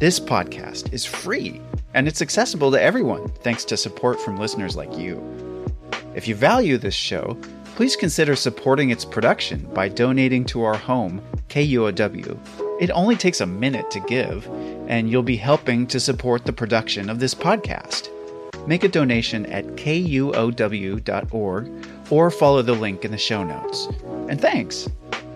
This podcast is free, and it's accessible to everyone thanks to support from listeners like you. If you value this show, please consider supporting its production by donating to our home, KUOW. It only takes a minute to give, and you'll be helping to support the production of this podcast. Make a donation at kuow.org or follow the link in the show notes. And thanks!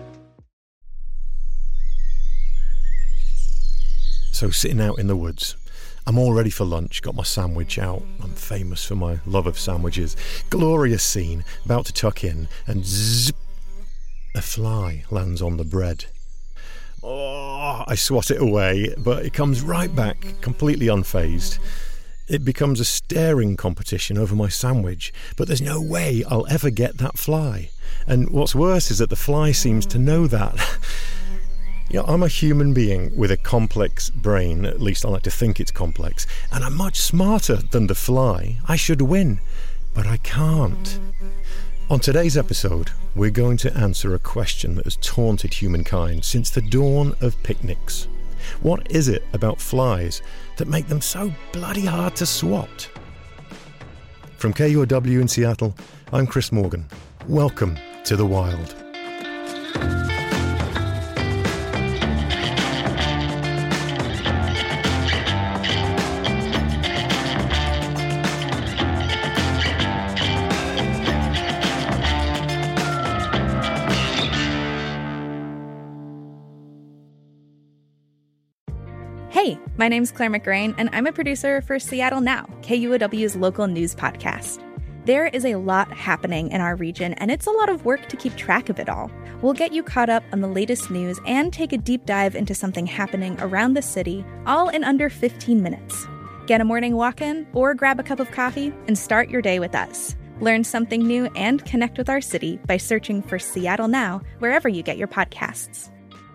So sitting out in the woods, I'm all ready for lunch, got my sandwich out. I'm famous for my love of sandwiches. Glorious scene, about to tuck in, and zip, a fly lands on the bread. Oh, I swat it away, but it comes right back, completely unfazed. It becomes a staring competition over my sandwich, but there's no way I'll ever get that fly. And what's worse is that the fly seems to know that. You know, I'm a human being with a complex brain, at least I like to think it's complex, and I'm much smarter than the fly. I should win, but I can't. On today's episode, we're going to answer a question that has taunted humankind since the dawn of picnics. What is it about flies that make them so bloody hard to swat? From KUOW in Seattle, I'm Chris Morgan. Welcome to the wild. Hey, my name's Claire McGrain, and I'm a producer for Seattle Now, KUOW's local news podcast. There is a lot happening in our region, and it's a lot of work to keep track of it all. We'll get you caught up on the latest news and take a deep dive into something happening around the city, all in under 15 minutes. Get a morning walk in, or grab a cup of coffee, and start your day with us. Learn something new and connect with our city by searching for Seattle Now wherever you get your podcasts.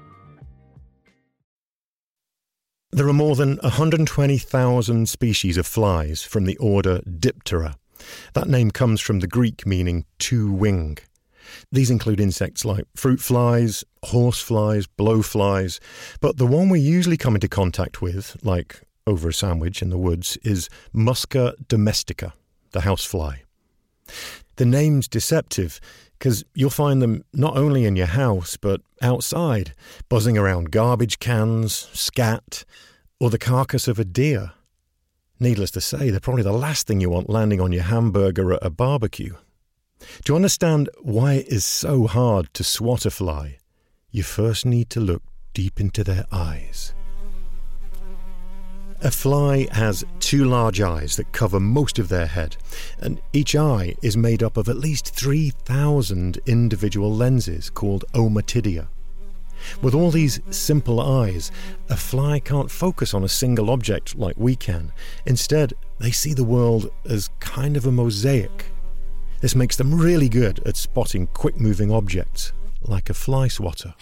There are more than 120,000 species of flies from the order Diptera. That name comes from the Greek meaning two-wing. These include insects like fruit flies, horseflies, blowflies, but the one we usually come into contact with, like over a sandwich in the woods, is Musca domestica, the housefly. The name's deceptive because you'll find them not only in your house but outside, buzzing around garbage cans, scat, or the carcass of a deer. Needless to say, they're probably the last thing you want landing on your hamburger at a barbecue. To understand why it is so hard to swat a fly, you first need to look deep into their eyes. A fly has two large eyes that cover most of their head, and each eye is made up of at least 3,000 individual lenses called ommatidia. With all these simple eyes, a fly can't focus on a single object like we can. Instead, they see the world as kind of a mosaic. This makes them really good at spotting quick-moving objects, like a fly swatter.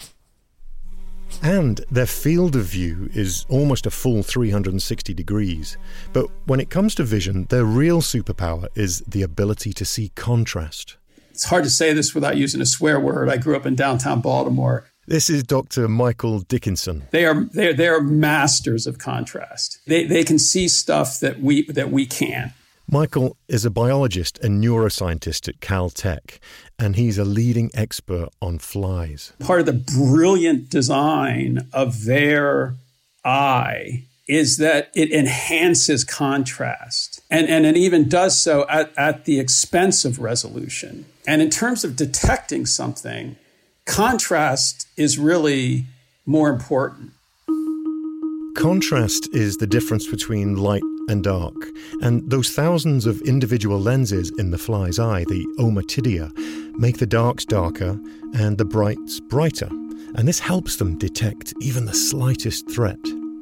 And their field of view is almost a full 360 degrees. But when it comes to vision, their real superpower is the ability to see contrast. It's hard to say this without using a swear word. I grew up in downtown Baltimore. This is Dr. Michael Dickinson. They are masters of contrast. They can see stuff that we can't. Michael is a biologist and neuroscientist at Caltech, and he's a leading expert on flies. Part of the brilliant design of their eye is that it enhances contrast, and it even does so at the expense of resolution. And in terms of detecting something, contrast is really more important. Contrast is the difference between light and dark, and those thousands of individual lenses in the fly's eye, the ommatidia, make the darks darker and the brights brighter, and this helps them detect even the slightest threat.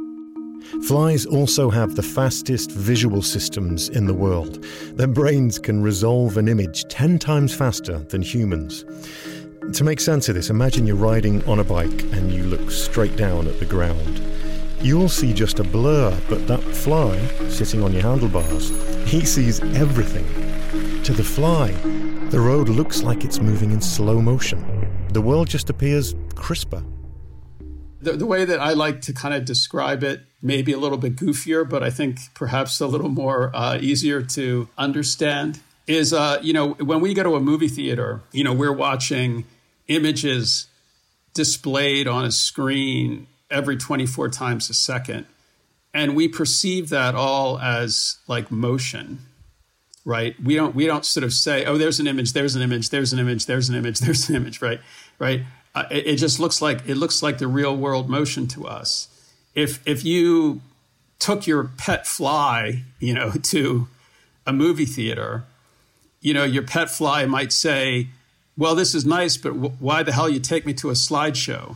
Flies also have the fastest visual systems in the world. Their brains can resolve an image 10 times faster than humans. To make sense of this, imagine you're riding on a bike and you look straight down at the ground. You'll see just a blur, but that fly, sitting on your handlebars, he sees everything. To the fly, the road looks like it's moving in slow motion. The world just appears crisper. The way that I like to kind of describe it maybe a little bit goofier, but I think perhaps a little more easier to understand, is, when we go to a movie theater, we're watching images displayed on a screen every 24 times a second. And we perceive that all as like motion, right? We don't sort of say, oh, there's an image, there's an image, there's an image, there's an image, there's an image, right? It just looks like the real world motion to us. If you took your pet fly, to a movie theater, your pet fly might say, well, this is nice, but why the hell you take me to a slideshow?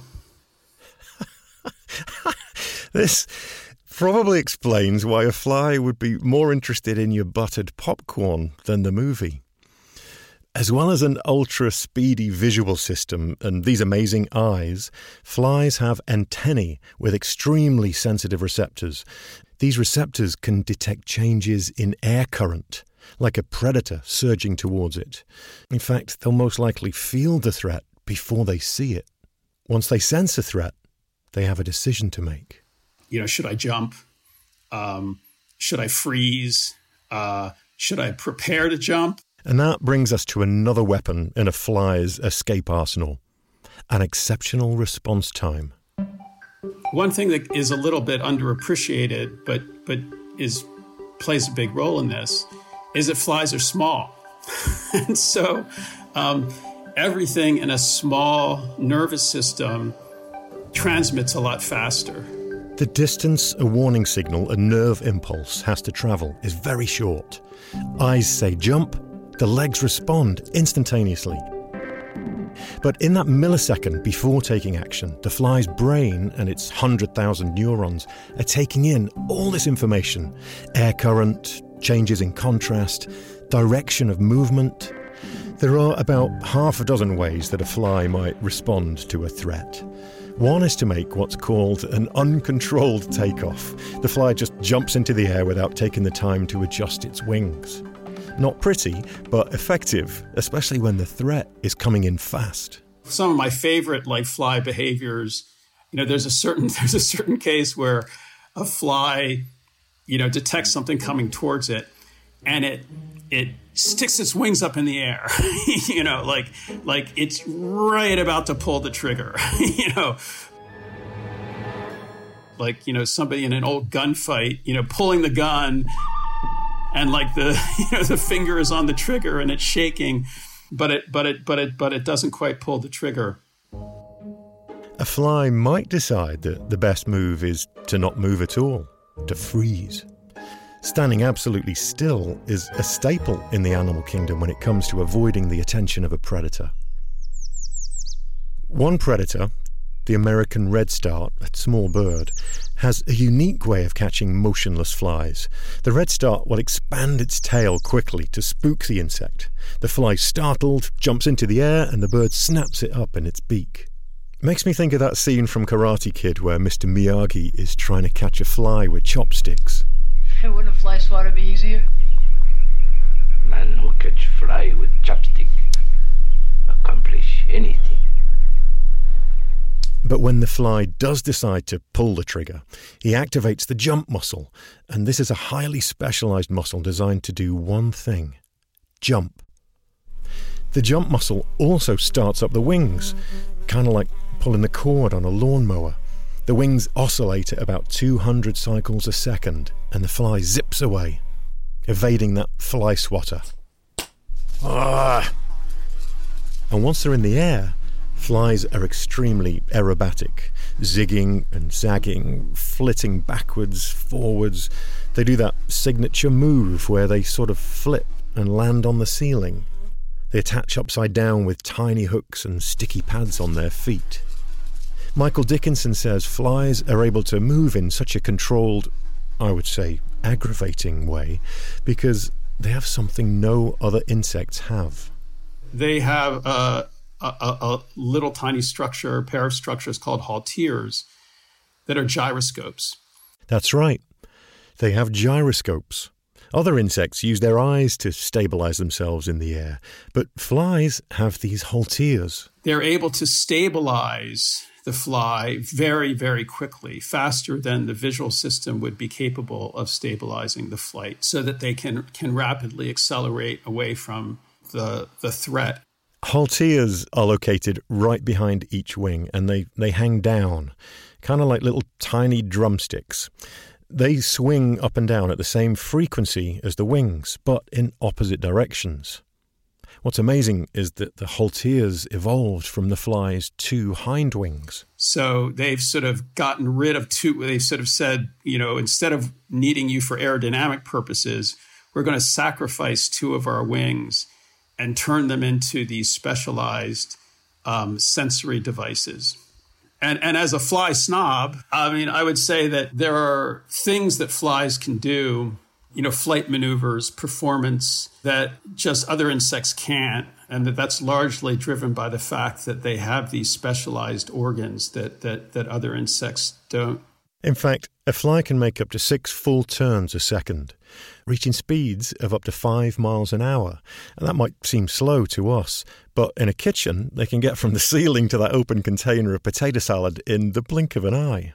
This probably explains why a fly would be more interested in your buttered popcorn than the movie. As well as an ultra-speedy visual system and these amazing eyes, flies have antennae with extremely sensitive receptors. These receptors can detect changes in air current, like a predator surging towards it. In fact, they'll most likely feel the threat before they see it. Once they sense a threat, they have a decision to make. Should I jump? Should I freeze? Should I prepare to jump? And that brings us to another weapon in a fly's escape arsenal, an exceptional response time. One thing that is a little bit underappreciated, but plays a big role in this, is that flies are small. And so everything in a small nervous system transmits a lot faster. The distance a warning signal, a nerve impulse, has to travel is very short. Eyes say jump, the legs respond instantaneously. But in that millisecond before taking action, the fly's brain and its 100,000 neurons are taking in all this information: air current, changes in contrast, direction of movement. There are about half a dozen ways that a fly might respond to a threat. One is to make what's called an uncontrolled takeoff. The fly just jumps into the air without taking the time to adjust its wings. Not pretty, but effective, especially when the threat is coming in fast. Some of my favorite fly behaviors, there's a certain case where a fly, detects something coming towards it, and it sticks its wings up in the air, like it's right about to pull the trigger, somebody in an old gunfight, pulling the gun, and the finger is on the trigger and it's shaking, but it doesn't quite pull the trigger. A fly might decide that the best move is to not move at all, to freeze. Standing absolutely still is a staple in the animal kingdom when it comes to avoiding the attention of a predator. One predator, the American redstart, a small bird, has a unique way of catching motionless flies. The redstart will expand its tail quickly to spook the insect. The fly, startled, jumps into the air and the bird snaps it up in its beak. Makes me think of that scene from Karate Kid where Mr. Miyagi is trying to catch a fly with chopsticks. Wouldn't a fly swatter be easier? Man who catch fly with chopstick accomplish anything. But when the fly does decide to pull the trigger, he activates the jump muscle, and this is a highly specialized muscle designed to do one thing: jump. The jump muscle also starts up the wings, kind of like pulling the cord on a lawnmower. The wings oscillate at about 200 cycles a second, and the fly zips away, evading that fly swatter. And once they're in the air, flies are extremely aerobatic, zigging and zagging, flitting backwards, forwards. They do that signature move where they sort of flip and land on the ceiling. They attach upside down with tiny hooks and sticky pads on their feet. Michael Dickinson says flies are able to move in such a controlled, I would say aggravating way, because they have something no other insects have. They have a little tiny structure, a pair of structures called halteres that are gyroscopes. That's right. They have gyroscopes. Other insects use their eyes to stabilize themselves in the air, but flies have these halteres. They're able to stabilize the fly very, very quickly, faster than the visual system would be capable of stabilizing the flight, so that they can rapidly accelerate away from the threat. Halteres are located right behind each wing, and they hang down, kind of like little tiny drumsticks. They swing up and down at the same frequency as the wings, but in opposite directions. What's amazing is that the halteres evolved from the fly's two hind wings. So they've sort of gotten rid of two. They've sort of said, instead of needing you for aerodynamic purposes, we're going to sacrifice two of our wings and turn them into these specialized sensory devices. And as a fly snob, I would say that there are things that flies can do, flight maneuvers, performance that just other insects can't. And that's largely driven by the fact that they have these specialized organs that other insects don't. In fact, a fly can make up to 6 full turns a second, reaching speeds of up to 5 miles an hour. And that might seem slow to us, but in a kitchen, they can get from the ceiling to that open container of potato salad in the blink of an eye.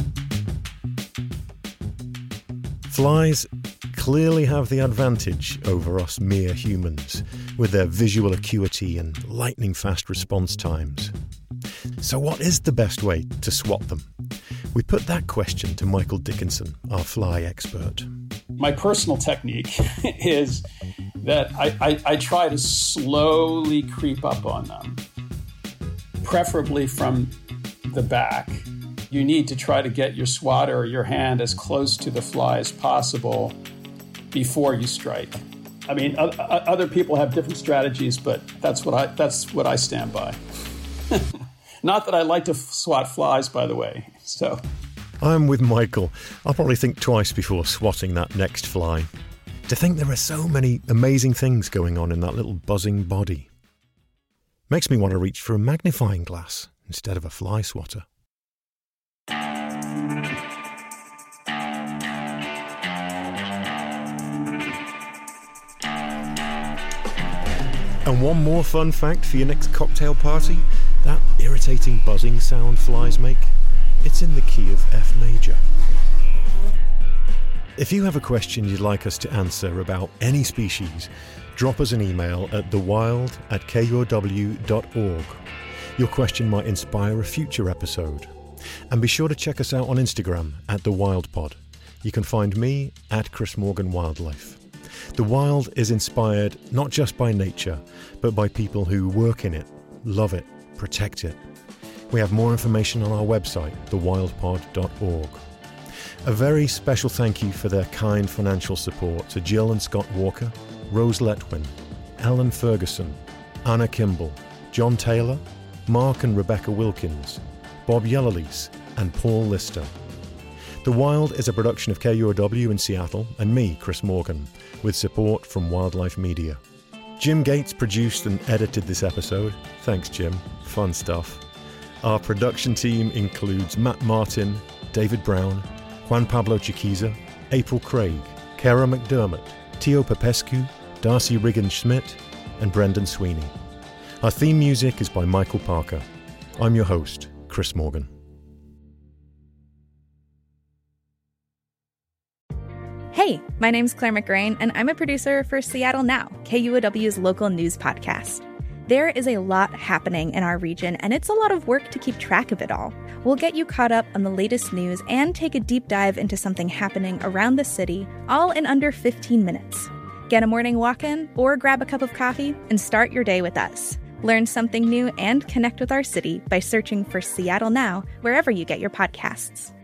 Flies clearly have the advantage over us mere humans, with their visual acuity and lightning-fast response times. So what is the best way to swat them? We put that question to Michael Dickinson, our fly expert. My personal technique is that I try to slowly creep up on them, preferably from the back. You need to try to get your swatter or your hand as close to the fly as possible before you strike. Other people have different strategies, but that's what I stand by. Not that I like to swat flies, by the way. So, I'm with Michael. I'll probably think twice before swatting that next fly. To think there are so many amazing things going on in that little buzzing body. Makes me want to reach for a magnifying glass instead of a fly swatter. And one more fun fact for your next cocktail party. That irritating buzzing sound flies make, it's in the key of F major. If you have a question you'd like us to answer about any species, drop us an email at thewild@kuow.org. Your question might inspire a future episode. And be sure to check us out on Instagram at TheWildPod. You can find me at Chris Morgan Wildlife. The Wild is inspired not just by nature, but by people who work in it, love it, protect it. We have more information on our website, thewildpod.org. A very special thank you for their kind financial support to Jill and Scott Walker, Rose Letwin, Ellen Ferguson, Anna Kimball, John Taylor, Mark and Rebecca Wilkins, Bob Yellowlease, and Paul Lister. The Wild is a production of KUOW in Seattle and me, Chris Morgan, with support from Wildlife Media. Jim Gates produced and edited this episode. Thanks, Jim. Fun stuff. Our production team includes Matt Martin, David Brown, Juan Pablo Chiquiza, April Craig, Kara McDermott, Tio Popescu, Darcy Riggin-Schmidt, and Brendan Sweeney. Our theme music is by Michael Parker. I'm your host, Chris Morgan. Hey, my name's Claire McGrain, and I'm a producer for Seattle Now, KUOW's local news podcast. There is a lot happening in our region, and it's a lot of work to keep track of it all. We'll get you caught up on the latest news and take a deep dive into something happening around the city, all in under 15 minutes. Get a morning walk in or grab a cup of coffee and start your day with us. Learn something new and connect with our city by searching for Seattle Now wherever you get your podcasts.